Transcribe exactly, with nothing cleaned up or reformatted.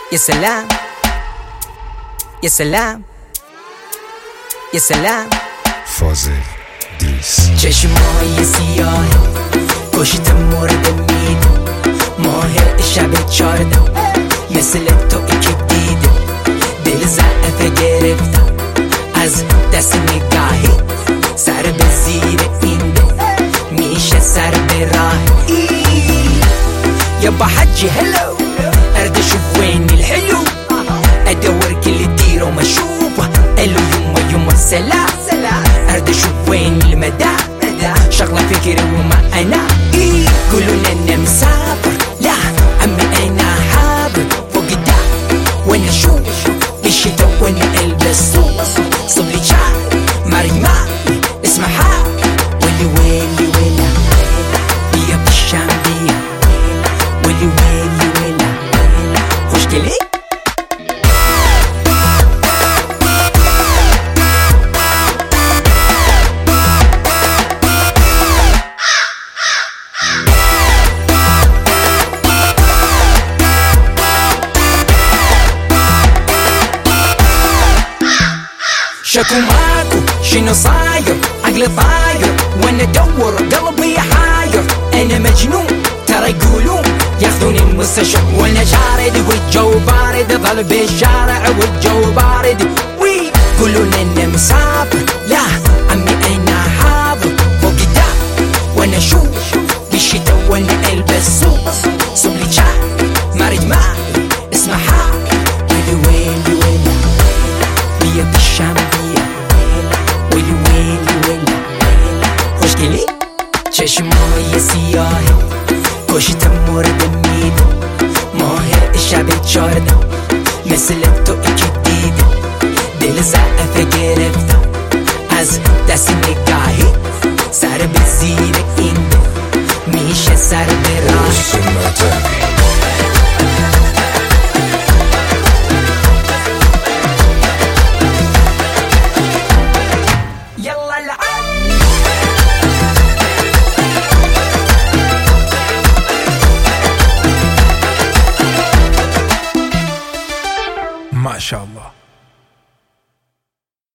يا سلام يا سلام يا سلام فاضل دیس. چشمای سیاه کشت مورد میده، ماه شب چارده مثل تو که دیده، دل ضعف گرفتم از دست نگاهی، سر به زیر این ده میشه سر به راه. يا بحجي هلو ارد اشوف وين الحلو، ادور كل ديره وما اشوفه، الو يما يما السلام، ارد اشوف وين المدى، شغله فكري وما انا يقولون انا مسافر، لا عمي انا حاضر فوق الدار، وانا اشوف الشتا وانا البس صوف صبلي شعر ماري ماري اسمعها ولي ويلي ويلا بيا بالشام بيا ولي ويلي ويلا خوشكلي. شكو ماكو شنو صاير، عقلي طاير وانا ادور قلبي حاير، انا مجنون ترى يقولون ياخذوني المستشفى وانا شارد، والجو بارد ظل بالشارع والجو بارد، ويقولون انا مسافر، لا عمي انا حاضر فوق الدار، وانا اشوف بالشتا وانا البس صوف صبلي شعر مارد ماري اسمعها ويلي ويلي ويلا بيا بالشام ويلي ويلي ويلا خوشگلی. چشمای سیاه کشت مورد میده، ماه شب چارده مثل تو که دیده، دل ضعف گرفتم از دست نگاهی، سر به زیر این ده میشه سر به راه. ما شاء الله.